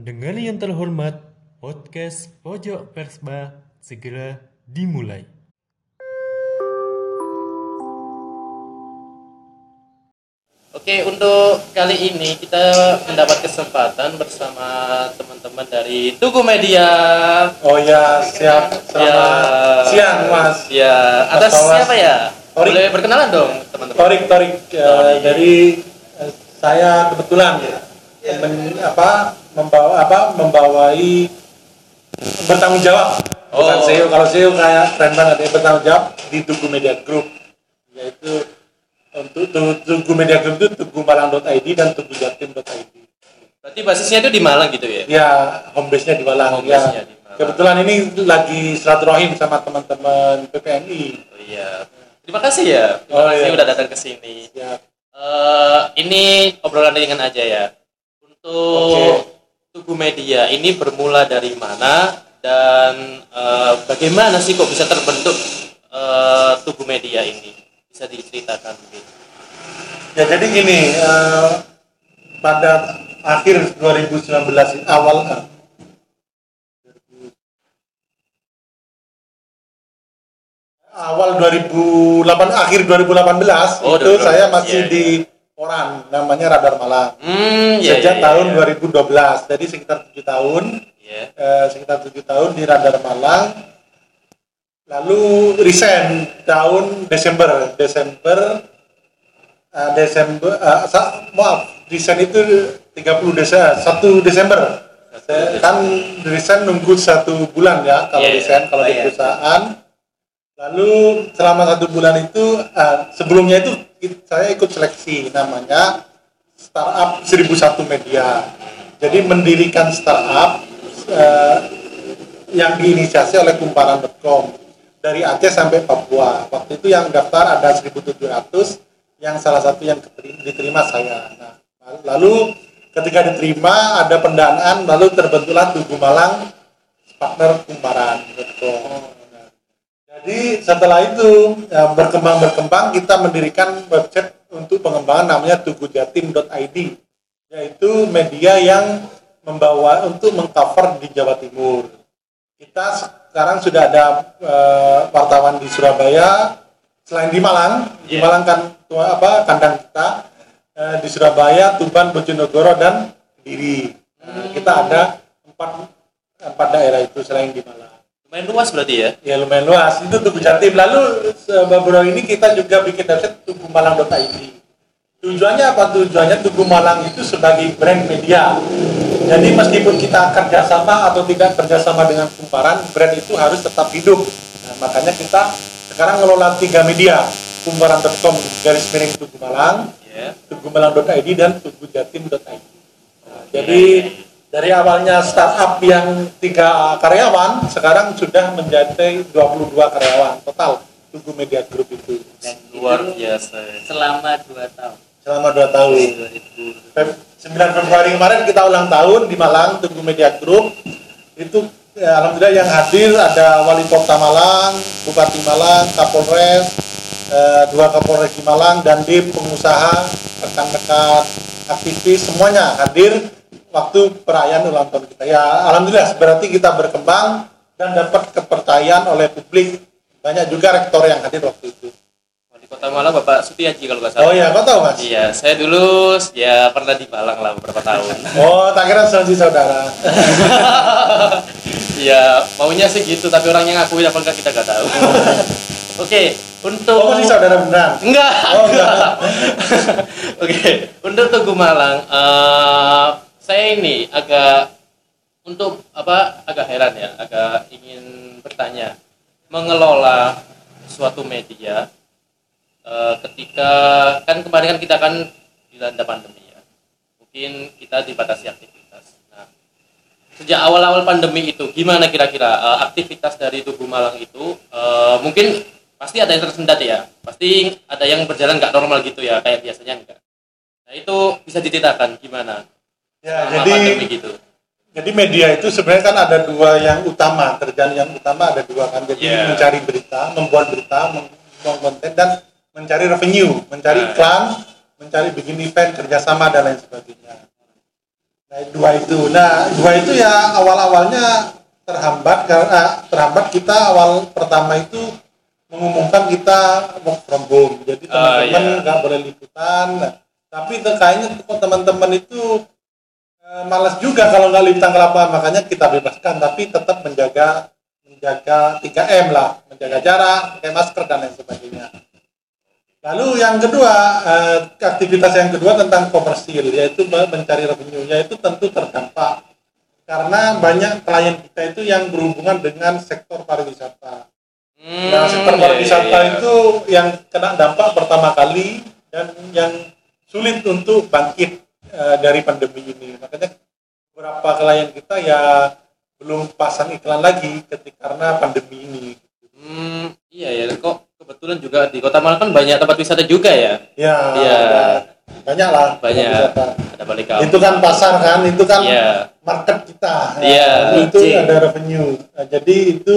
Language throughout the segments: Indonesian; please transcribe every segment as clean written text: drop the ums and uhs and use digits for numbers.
Pendengar yang terhormat, podcast Pojok Persba segera dimulai. Oke, untuk kali ini kita mendapat kesempatan bersama teman-teman dari Tugu Media. Oh ya, siap. Selamat siang, Mas. Ya, atas Mas siapa ya? Torik. Boleh berkenalan dong, teman-teman. Torik dari saya kebetulan membawai bertanggung jawab. Bukan Oh. SEO, kalau SEO kayak keren banget ya, bertanggung jawab di Tugu Media Group. Yaitu untuk Tugu Media Group itu tugumalang.id dan tugujatim.id. Berarti basisnya itu di Malang gitu ya? Ya, home base-nya di Malang. Home base-nya di Malang. Kebetulan ini lagi silaturahim sama teman-teman PPNI. Oh iya. Terima kasih ya. Terima kasih udah datang ke sini. Ya. Ini obrolan ringan aja ya. Untuk Tugu Media ini bermula dari mana dan bagaimana sih kok bisa terbentuk Tugu Media ini? Bisa diceritakan mungkin. Ya jadi gini, pada akhir 2019 akhir 2018 Oh, itu 2018, saya masih iya. di Poran, namanya Radar Malang. Iya, Sejak tahun iya. 2012, jadi sekitar 7 tahun. Iya. Sekitar 7 tahun di Radar Malang. Lalu resign tahun Desember, resign itu 1 Desember. Saya kan resign nunggu 1 bulan ya kalau Iya, resign kalau di iya. perusahaan. Lalu selama 1 bulan itu sebelumnya itu saya ikut seleksi namanya Startup 1001 Media. Jadi mendirikan startup yang diinisiasi oleh kumparan.com dari Aceh sampai Papua. Waktu itu yang daftar ada 1.700, yang salah satu yang diterima saya. Nah, lalu ketika diterima ada pendanaan, lalu terbentuklah Tugu Malang partner kumparan.com. Jadi setelah itu berkembang kita mendirikan website untuk pengembangan namanya tugujatim.id, yaitu media yang mengcover di Jawa Timur. Kita sekarang sudah ada wartawan di Surabaya, selain di Malang, di Malang kan kandang kita, di Surabaya, Tuban, Bojonegoro dan Kediri. Kita ada 4 daerah itu selain di Malang. Lumayan luas berarti ya? Ya lumayan luas, itu Tugu Jatim. Lalu baru-baru ini kita juga bikin website tugumalang.id. Tujuannya apa? Tujuannya Tugu Malang itu sebagai brand media. Jadi meskipun kita kerjasama atau tidak kerjasama dengan kumparan, brand itu harus tetap hidup. Nah, makanya kita sekarang ngelola 3 media, kumparan.com /Tugu Malang, tugumalang.id dan tugujatim.id. Nah, jadi dari awalnya startup yang 3 karyawan, sekarang sudah menjadi 22 karyawan total Tugu Media Group itu. Dan luar biasa. Selama 2 tahun. Selama 2 tahun. 9 Februari kemarin kita ulang tahun di Malang, Tugu Media Group. Itu alhamdulillah yang hadir ada Wali Kota Malang, Bupati Malang, Kapolres, 2 Kapolres di Malang, dan di pengusaha, rekan-rekan, aktivis, semuanya hadir waktu perayaan ulang tahun kita. Ya alhamdulillah berarti kita berkembang dan dapat kepercayaan oleh publik. Banyak juga rektor yang hadir waktu itu. Di Kota Malang Bapak Sutiaji kalau nggak salah. Oh iya, kau tahu Mas? Iya, saya dulu ya pernah di Malang lah beberapa tahun. Oh, tak kira saudara. Iya, maunya sih gitu, tapi orang yang ngakui apa enggak kita nggak tahu. Oke, untuk Oh, masih saudara beneran? Enggak. Oh, enggak. Oke, untuk Tugu Malang, saya ini agak heran ya, agak ingin bertanya, mengelola suatu media ketika kan kemarin kan kita kan dilanda pandemi ya, mungkin kita dibatasi aktivitas. Nah, sejak awal-awal pandemi itu, gimana kira-kira aktivitas dari Tugu Malang itu? Mungkin pasti ada yang tersendat ya, pasti ada yang berjalan nggak normal gitu ya, kayak biasanya enggak. Nah itu bisa diceritakan gimana? Ya, selama pandemi gitu. jadi media itu sebenarnya kan ada 2 yang utama, kerjaan yang utama ada 2 kan. Jadi mencari berita, membuat berita, membuat konten, dan mencari revenue, mencari iklan, mencari bikin event, kerjasama dan lain sebagainya. Dua itu ya awal-awalnya terhambat kita awal pertama itu mengumumkan kita work from home. Jadi teman-teman nggak boleh liputan. Nah, tapi kayaknya teman-teman itu malas juga kalau nggak liputan ke lapangan, makanya kita bebaskan, tapi tetap menjaga 3M lah, menjaga jarak, pakai masker dan lain sebagainya. Lalu yang kedua, aktivitas yang kedua tentang komersil, yaitu mencari revenue, yaitu tentu terdampak karena banyak klien kita itu yang berhubungan dengan sektor pariwisata. Nah, sektor pariwisata itu yang kena dampak pertama kali dan yang sulit untuk bangkit dari pandemi ini. Makanya beberapa klien kita ya belum pasang iklan lagi karena pandemi ini. Iya ya, kok kebetulan juga di Kota Malang kan banyak tempat wisata juga ya. Iya. Banyak lah. Banyak. Ada balik kampung. Itu kan pasar kan, itu kan market kita. Iya. Itu ada revenue. Nah, jadi itu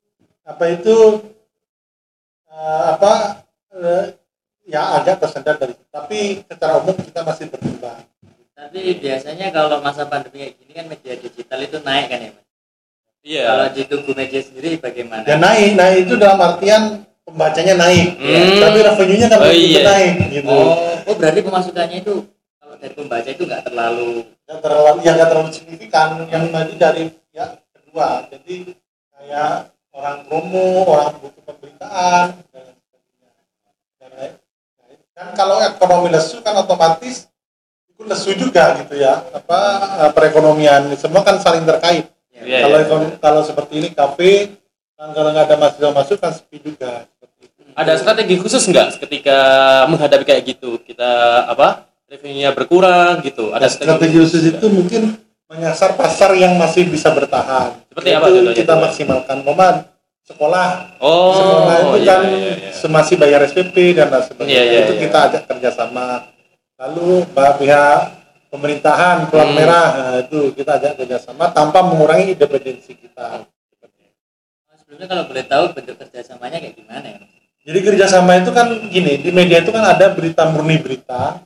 ya agak tersendat dari itu. Tapi secara umum kita masih berkembang. Tapi biasanya kalau masa pandemi kayak gini kan media digital itu naik kan ya Mas? Iya. Kalau di Tugu Media sendiri bagaimana? Ya naik itu dalam artian pembacanya naik, tapi revenue-nya kan naik gitu. Oh berarti pemasukannya itu kalau dari pembaca itu nggak terlalu signifikan, yang tadi dari pihak kedua. Jadi kayak orang promo, orang butuh pemberitaan dan sebagainya. Dan kalau ekonomi lesu kan otomatis itu lesu juga gitu ya. Perekonomian semua kan saling terkait. Kalau seperti ini kafe, kalau nggak ada mahasiswa masuk kan sepi juga. Ada strategi khusus nggak ketika menghadapi kayak gitu? Kita revenue-nya berkurang gitu. Ada strategi khusus itu mungkin menyasar pasar yang masih bisa bertahan. Seperti apa contohnya? Kita maksimalkan sekolah. Sekolah itu kan masih bayar SPP dan sebagainya. Itu kita ajak kerjasama. Lalu pihak pemerintahan pelang merah, itu kita ajak kerjasama tanpa mengurangi independensi kita. Sebelumnya kalau boleh tahu bentuk kerjasamanya kayak gimana ya? Jadi kerjasama itu kan gini, di media itu kan ada murni berita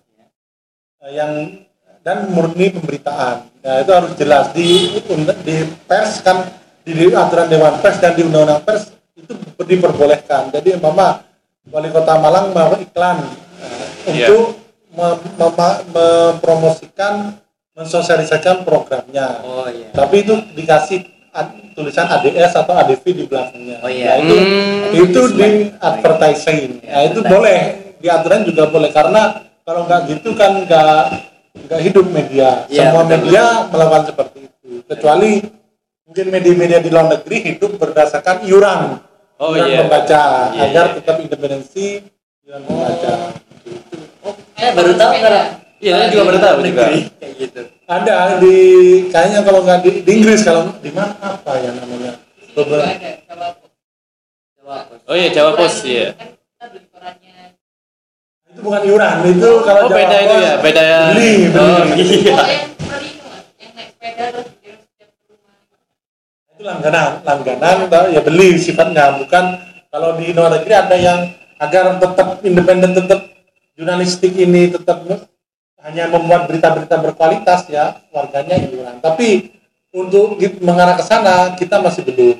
dan murni pemberitaan. Nah itu harus jelas di pers kan, di aturan Dewan Pers dan di Undang-Undang Pers itu diperbolehkan. Jadi Wali Kota Malang mau iklan untuk mempromosikan, mensosialisasikan programnya. Tapi itu dikasih tulisan ADS atau ADV di belakangnya. Itu di advertising. Nah, itu boleh, di aturan juga boleh, karena kalau nggak gitu kan nggak hidup media. Semua media melakukan seperti itu. Kecuali mungkin media-media di luar negeri hidup berdasarkan iuran pembaca agar tetap independensi iuran pembaca. Baru tahu nggak? Iya, saya juga baru tahu juga. Kayak gitu. Ada kayaknya kalau nggak di Inggris, kalau di mana apa ya namanya? Jawa Pos. Oh iya, Jawa Pos ya. Itu bukan iuran, itu kalau Jawa beda Pos, itu ya, beda ya. Beli. Iya. Itu langganan ya beli sifatnya, bukan kalau di luar negeri ada yang agar tetap independen, tetap jurnalistik ini tetap hanya membuat berita-berita berkualitas ya, warganya iuran. Tapi untuk mengarah ke sana kita masih belum,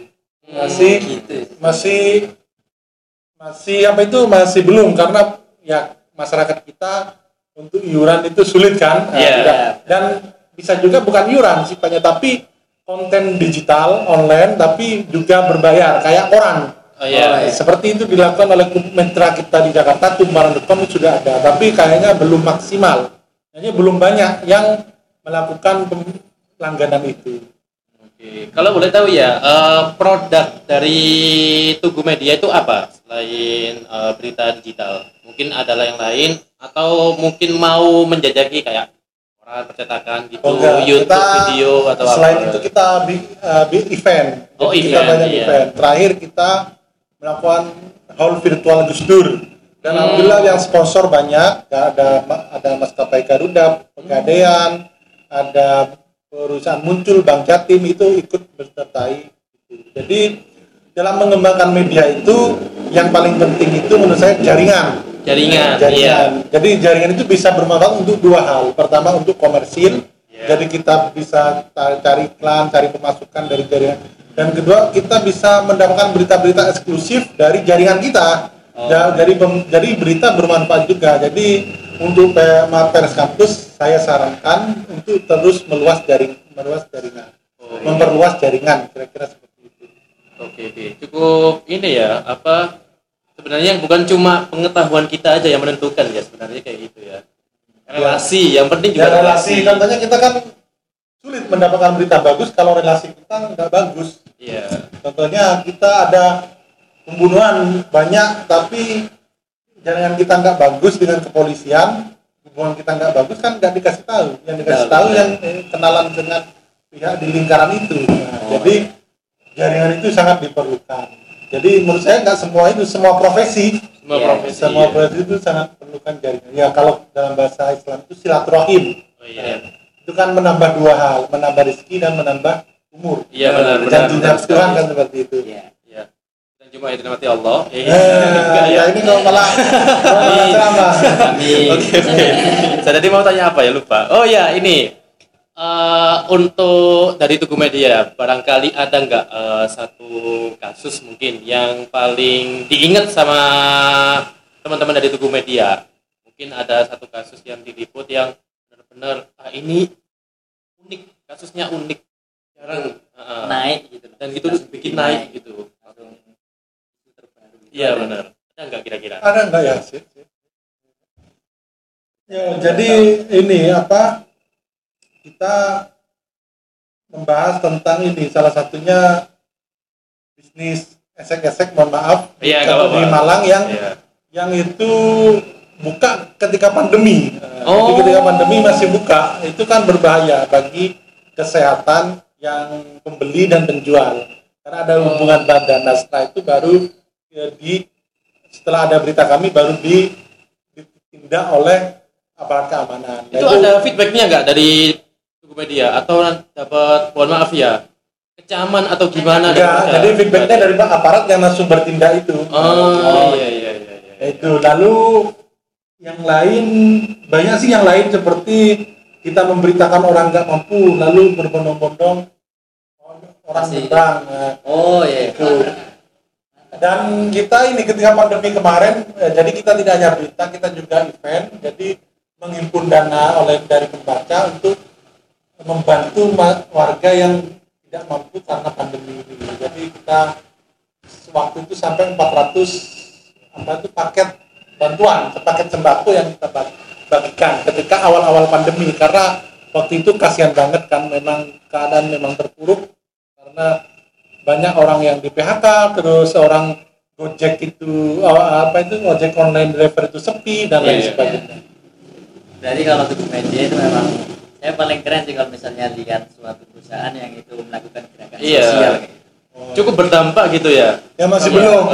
masih belum, karena ya masyarakat kita untuk iuran itu sulit kan. Dan bisa juga bukan iuran sifatnya, tapi konten digital online tapi juga berbayar kayak koran. Seperti itu dilakukan oleh mitra kita di Jakarta, kumparan.com sudah ada, tapi kayaknya belum maksimal. Hanya belum banyak yang melakukan langganan itu. Oke, kalau boleh tahu ya, produk dari Tugu Media itu apa selain berita digital? Mungkin ada yang lain atau mungkin mau menjajaki kayak orang percetakan gitu, YouTube, video atau apa? Selain itu kita event. Kita banyak event. Terakhir kita melakukan haul virtual Gus Dur, dan alhamdulillah yang sponsor banyak. Ada maskapai Garuda, Pegadaian, ada perusahaan Muncul, Bank Jatim itu ikut bersertai. Jadi dalam mengembangkan media itu yang paling penting itu menurut saya jaringan. Iya. Jadi jaringan itu bisa bermanfaat untuk dua hal. Pertama untuk komersil, Jadi kita bisa cari iklan, cari pemasukan dari jaringan. Dan kedua, kita bisa mendapatkan berita-berita eksklusif dari jaringan kita. Jadi berita bermanfaat juga. Jadi untuk pers kampus, saya sarankan untuk terus memperluas jaringan, kira-kira seperti itu. Oke. Cukup ini ya, sebenarnya bukan cuma pengetahuan kita aja yang menentukan ya, sebenarnya kayak gitu ya. Relasi, yang penting juga relasi. Contohnya kita kan sulit mendapatkan berita bagus kalau relasi kita nggak bagus. Iya. Contohnya kita ada pembunuhan banyak, tapi jaringan kita nggak bagus dengan kepolisian, hubungan kita nggak bagus kan nggak dikasih tahu. Yang dikasih tahu yang kenalan dengan pihak di lingkaran itu. Jadi jaringan itu sangat diperlukan. Jadi menurut saya nggak semua profesi itu sangat perlukan jaringan. Ya kalau dalam bahasa Islam itu silaturahim. Itu kan menambah dua hal, menambah rezeki dan menambah umur. Iya benar. Janjinya Tuhan kan seperti itu. Iya. Dan cuma itu mati Allah. Ya ini kalau malah ceramah. Oke. Saya tadi mau tanya apa ya, lupa. Oh ya ini. Untuk dari Tugu Media, barangkali ada nggak satu kasus mungkin yang paling diingat sama teman-teman dari Tugu Media? Mungkin ada satu kasus yang diliput yang benar-benar ini unik, kasusnya unik, jarang naik gitu. Dan gitu bikin naik gitu. Iya benar. Ada nggak kira-kira? Ada nggak ya sih? Ya, jadi ini kita membahas tentang ini, salah satunya bisnis esek-esek, mohon maaf, di Malang yang itu buka ketika pandemi. Jadi ketika pandemi masih buka, itu kan berbahaya bagi kesehatan yang pembeli dan penjual, karena ada hubungan badan. Nah setelah itu baru setelah ada berita kami baru ditindak oleh aparat keamanan. Itu ada feedbacknya nggak dari Tugu Media atau dapat, mohon maaf ya, kecaman atau gimana? Jadi feedbacknya dari aparat yang langsung bertindak itu. Iya. Itu lalu yang lain banyak sih, yang lain seperti kita memberitakan orang nggak mampu lalu berbondong-bondong orang nyebrang. Itu. Dan kita ini ketika pandemi kemarin, jadi kita tidak hanya berita, kita juga event. Jadi menghimpun dana dari pembaca untuk membantu warga yang tidak mampu karena pandemi ini. Jadi kita waktu itu sampai 400 paket bantuan, paket sembako yang kita bagikan ketika awal-awal pandemi, karena waktu itu kasihan banget kan, memang keadaan memang terpuruk karena banyak orang yang di PHK, terus orang Gojek itu ojek online driver itu sepi dan lain sebagainya. Jadi kalau Tugu Media itu memang saya paling keren sih kalau misalnya lihat suatu perusahaan yang itu melakukan gerakan sosial. Cukup berdampak gitu ya. Ya masih belum,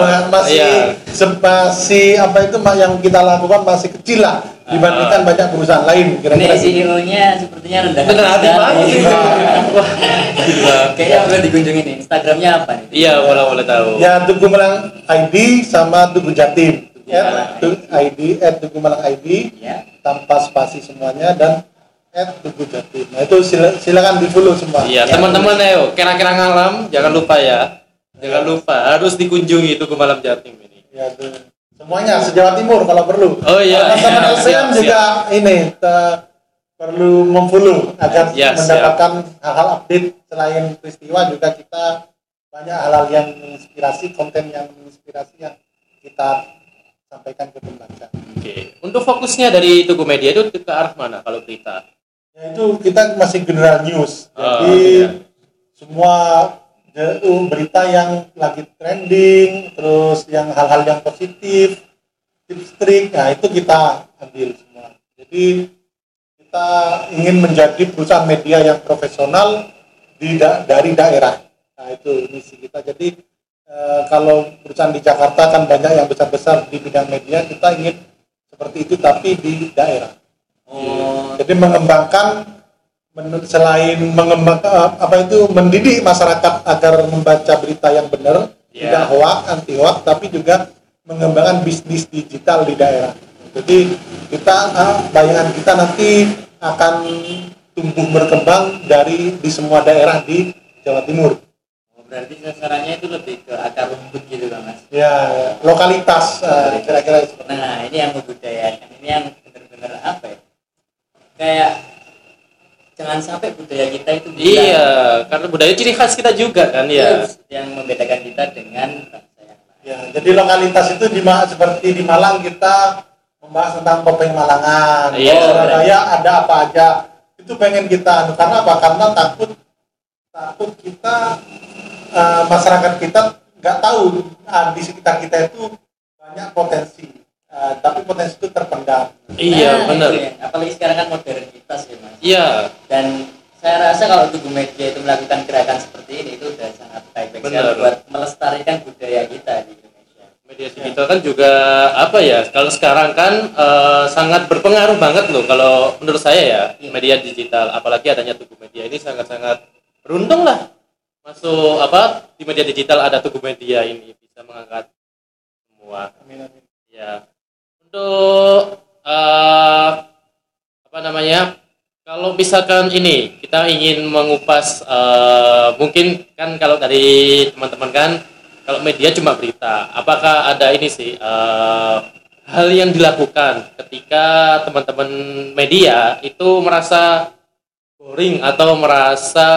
masih yang kita lakukan masih kecil lah dibandingkan banyak perusahaan lain. Kira-kira CEO-nya sepertinya rendah hati banget. Kayaknya boleh dikunjungi nih. Instagramnya apa nih? Iya, boleh tahu. Ya Tugu Malang ID sama Tugu Jatim. Tugu Malang ID tanpa spasi semuanya dan Tugu Jatim. Nah itu silakan di follow semua. Iya, teman-teman ayo, kira-kira ngalam jangan lupa ya. Jangan lupa harus dikunjungi Tugu Malang Jatim ini. Ya, semuanya se-Jawa Timur kalau perlu. Oh iya. Teman-teman LCM juga ini perlu memfollow agar mendapatkan hal-hal update. Selain peristiwa juga kita banyak hal-hal yang menginspirasi, konten yang menginspirasi yang kita sampaikan ke pembaca. Oke. Untuk fokusnya dari Tugu Media itu ke arah mana kalau berita? Ya itu kita masih general news. Jadi semua berita yang lagi trending, terus yang hal-hal yang positif, tips trik, nah itu kita ambil semua. Jadi kita ingin menjadi perusahaan media yang profesional dari daerah. Nah itu misi kita. Jadi kalau perusahaan di Jakarta kan banyak yang besar-besar di bidang media, kita ingin seperti itu tapi di daerah. Jadi mengembangkan, selain mengembangkan mendidik masyarakat agar membaca berita yang benar, tidak hoak, anti hoak, tapi juga mengembangkan bisnis digital di daerah. Jadi kita bayangan kita nanti akan tumbuh berkembang di semua daerah di Jawa Timur. Berarti sasarannya itu lebih ke akar rumput gitu kan Mas? Ya, lokalitas kira-kira. Nah ini yang membudayakan, ini yang benar-benar apa ya? Kayak jangan sampai budaya kita itu Iya, karena budaya ciri khas kita juga kan ya. yang membedakan kita dengan bangsa yang lain. Ya, jadi lokalitas itu seperti di Malang kita membahas tentang topeng Malangan. Iya. Di Surabaya ada apa aja. Itu pengen kita karena apa? Karena takut kita masyarakat kita nggak tahu di sekitar kita itu banyak potensi. Tapi potensi itu terpendam. Iya, benar. Ya. Apalagi sekarang kan modernitas ya Mas. Iya. Dan saya rasa kalau Tugu Media itu melakukan gerakan seperti ini itu sudah sangat baik sekali buat melestarikan budaya kita di Indonesia. Media digital kan juga apa ya? Kalau sekarang kan sangat berpengaruh banget loh. Kalau menurut saya ya, media digital, apalagi adanya Tugu Media ini sangat-sangat beruntung lah. Masuk di media digital ada Tugu Media ini bisa mengangkat semua. Amin, amin. Ya. Untuk kalau misalkan ini kita ingin mengupas mungkin kan kalau dari teman-teman kan kalau media cuma berita, apakah ada ini sih hal yang dilakukan ketika teman-teman media itu merasa boring atau merasa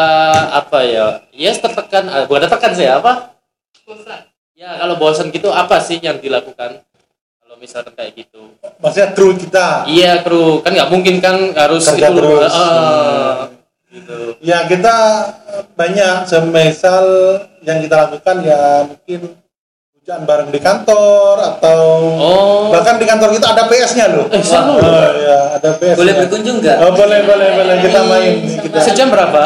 tertekan, bukan tertekan sih bosan ya, kalau bosan gitu apa sih yang dilakukan kalau misalkan kayak gitu? Maksudnya kru kita. Iya, kru kan nggak mungkin kan harus kerja gitu terus. Gitu. Ya kita banyak, semisal yang kita lakukan ya mungkin hujan bareng di kantor atau bahkan di kantor kita ada PS-nya loh. Seru. Ya, ada PS. Boleh berkunjung nggak? Oh, boleh kita main. Sejam berapa?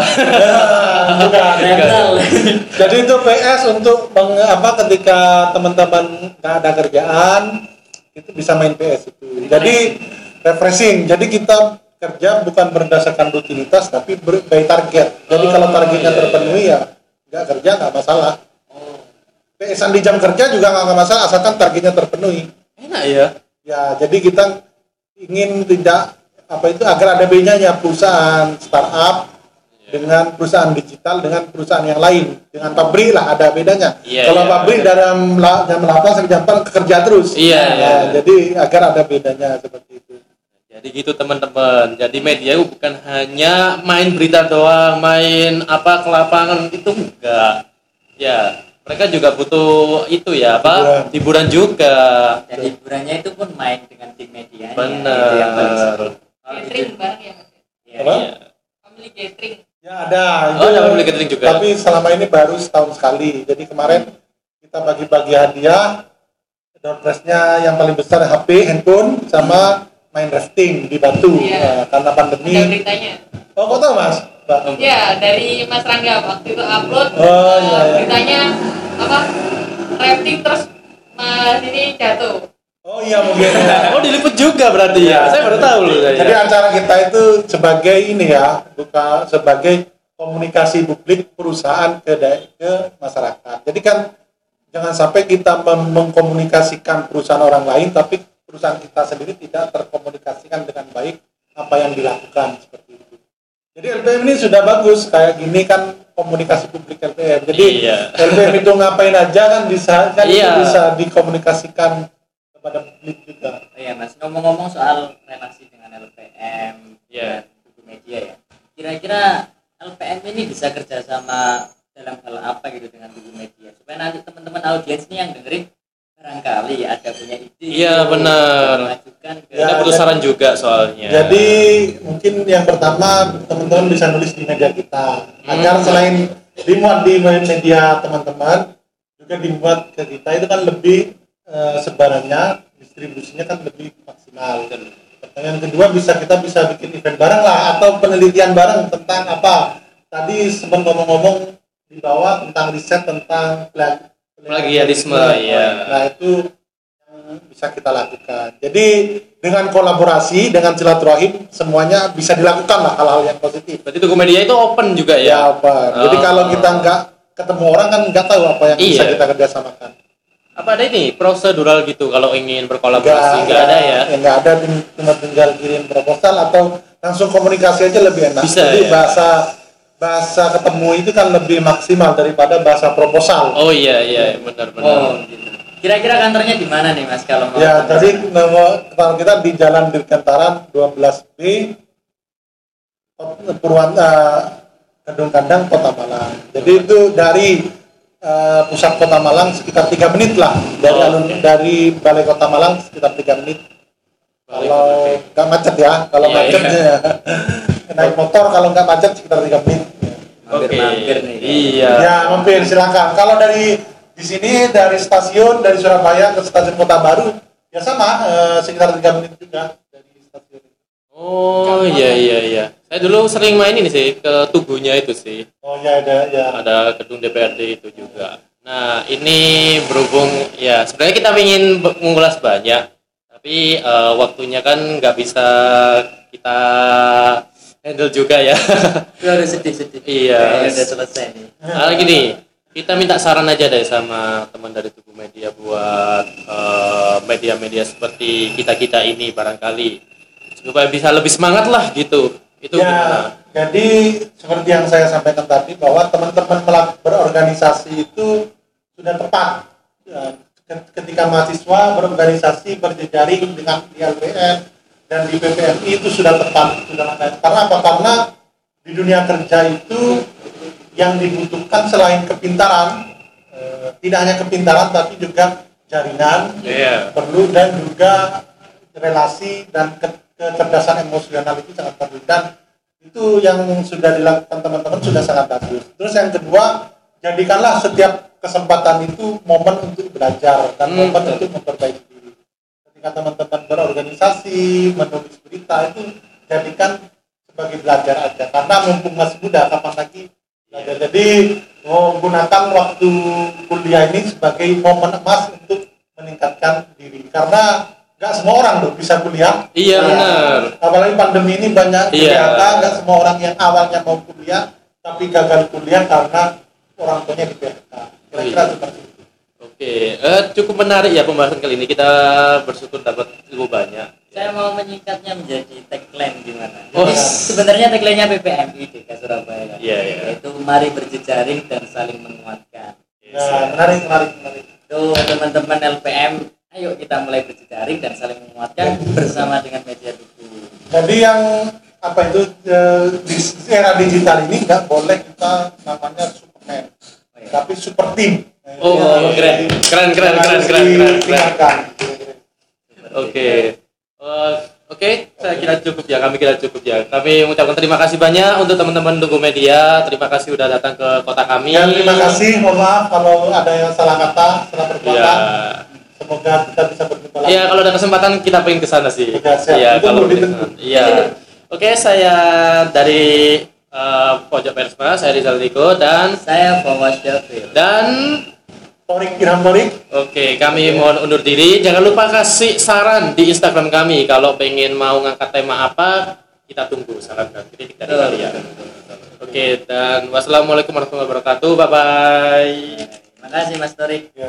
Rental. Jadi itu PS untuk ketika teman-teman nggak ada kerjaan itu bisa main PS itu. Jadi refreshing. Jadi kita kerja bukan berdasarkan rutinitas tapi by target. Jadi kalau targetnya terpenuhi ya nggak kerja nggak masalah. PS-an di jam kerja juga nggak masalah asalkan targetnya terpenuhi. Enak ya. Ya jadi kita ingin tidak agar ada bedanya perusahaan startup dengan perusahaan digital dengan perusahaan yang lain, dengan pabrik lah ada bedanya. Kalau pabrik dalam jam 8 sampai jam 4 kerja terus. Jadi agar ada bedanya seperti itu. Jadi gitu teman-teman. Jadi media itu bukan hanya main berita doang, main ke lapangan itu enggak. Ya, mereka juga butuh itu ya hiburan juga. Dan hiburannya itu pun main dengan tim media. Benar. Itu yang paling seru. Gathering bareng ya Mas? Apa? Family gathering. Ya ada. Ada family gathering juga. Tapi selama ini baru setahun sekali. Jadi kemarin kita bagi-bagi hadiah. Door prize-nya yang paling besar HP, handphone, sama main rafting di Batu. Karena pandemi. Ada beritanya. Oh, kok tahu Mas? Ya, dari Mas Rangga waktu itu upload beritanya rafting terus Mas ini jatuh. Oh iya mungkin. Diliput juga berarti ya. Saya baru tahu loh saya. Jadi acara kita itu sebagai bukan sebagai komunikasi publik perusahaan ke masyarakat. Jadi kan jangan sampai kita mengkomunikasikan perusahaan orang lain tapi perusahaan kita sendiri tidak terkomunikasikan dengan baik apa yang dilakukan seperti itu. Jadi LPM ini sudah bagus kayak gini kan komunikasi publik LPM. Jadi LPM itu ngapain aja kan bisa dikomunikasikan kepada publik juga. Oh iya Mas, ngomong-ngomong soal relasi dengan LPM dan Tugu Media ya. Kira-kira LPM ini bisa kerjasama dalam hal apa gitu dengan Tugu Media supaya nanti teman-teman audiens ini yang dengerin barangkali ada punya ide. Iya benar. Kita butuh saran juga soalnya. Jadi mungkin yang pertama teman-teman bisa nulis di media kita agar selain dimuat di media teman-teman juga dimuat ke kita itu kan lebih sebarannya distribusinya kan lebih maksimal. Yang kedua kita bisa bikin event bareng lah atau penelitian bareng tentang apa tadi sempat ngomong-ngomong di bawah tentang riset tentang plagiarisme ya. Nah itu yang bisa kita lakukan. Jadi dengan kolaborasi dengan silaturahim semuanya bisa dilakukan lah hal-hal yang positif. Berarti Tugu Media itu open juga ya? Ya open. Jadi kalau kita nggak ketemu orang kan nggak tahu apa yang bisa kita kerjasamakan. Apa ada ini prosedural gitu kalau ingin berkolaborasi? Nggak ada ya? Nggak ada, cuma tinggal kirim proposal atau langsung komunikasi aja lebih enak. Bisa, Jadi ya? bahasa ketemu itu kan lebih maksimal daripada bahasa proposal. Oh iya benar-benar. Oh, gitu. Kira-kira kantornya di mana nih Mas kalau mau? Ya, ketemu jadi sana? kalau kita di Jalan Dirgantara 12B Gedung Kandang Kota Malang. Jadi itu dari pusat Kota Malang sekitar 3 menit lah dari dari Balai Kota Malang sekitar 3 menit. Kalau nggak macet ya, kalau Iya, macet ya. Naik motor kalau nggak macet sekitar 3 menit. Mampir-mampir nih. Iya. Ya, mampir silakan. Kalau dari di sini dari stasiun dari Surabaya ke stasiun Kota Baru ya sama sekitar 3 menit juga dari stasiun. Oh iya. Saya dulu sering main ini sih ke Tugunya itu sih. Oh ya ya. Ada gedung DPRD itu juga. Nah ini berhubung ya sebenarnya kita ingin mengulas banyak, tapi waktunya kan nggak bisa kita handle juga ya. Itu harus sedih-sedih. Iya. Udah selesai nih. Nah gini, kita minta saran aja deh sama teman dari Tugu Media buat media-media seperti kita ini barangkali supaya bisa lebih semangat lah gitu. Itu ya, gimana? jadi seperti yang saya sampaikan tadi bahwa teman-teman berorganisasi itu sudah tepat. Ya, ketika mahasiswa berorganisasi berjejaring dengan di LPM dan di PPMI itu sudah tepat. Karena apa? Karena di dunia kerja itu yang dibutuhkan selain kepintaran, tidak hanya kepintaran tapi juga jaringan, perlu, dan juga relasi dan kecerdasan emosional itu sangat perlu, dan itu yang sudah dilakukan teman-teman sudah sangat bagus. Terus yang kedua, jadikanlah setiap kesempatan itu momen untuk belajar dan momen untuk memperbaiki diri. Ketika teman-teman berorganisasi, menulis berita itu jadikan sebagai belajar aja, karena mumpung masih muda, kapan lagi belajar. Jadi menggunakan waktu kuliah ini sebagai momen emas untuk meningkatkan diri, karena nggak semua orang tuh bisa kuliah. Iya benar. Apalagi pandemi ini banyak PHK, nggak semua orang yang awalnya mau kuliah tapi gagal kuliah karena orang tuanya di PHK. Kira-kira seperti itu. Oke, cukup menarik ya pembahasan kali ini. Kita bersyukur dapat ilmu banyak. Saya mau menyingkatnya menjadi tagline gimana? Oh. Jadi, sebenarnya tagline-nya PPMI DK Surabaya. Iya. Yaitu mari berjejaring dan saling menguatkan. Ya, menarik. Tuh teman-teman LPM, ayo kita mulai berjejaring dan saling menguatkan bersama dengan media Tugu. Jadi yang apa itu di era digital ini nggak boleh kita namanya Superman, tapi super team. Oh, keren. Oke, saya kira cukup ya. Kami kira cukup ya. Kami mengucapkan terima kasih banyak untuk teman-teman Tugu Media. Terima kasih sudah datang ke kota kami. Dan terima kasih, mohon maaf kalau ada yang salah kata, salah perbuatan. Ya. Semoga kita bisa berjumpa lagi. Iya, kalau ada kesempatan kita pengen ke sana sih. Oke, siap. Iya, Itu kalau lebih pengen ke tentu. sana. Iya. Oke, saya dari Pojok Persma, saya Rizal Niko dan Saya Fawaz Syafir. Torik Irham Torik. Oke, kami mohon undur diri. Jangan lupa kasih saran di Instagram kami kalau pengen mau ngangkat tema apa, kita tunggu saran dan kritik dari kalian. Oke, dan wassalamualaikum warahmatullahi wabarakatuh. Bye bye. Terima kasih Mas Torik.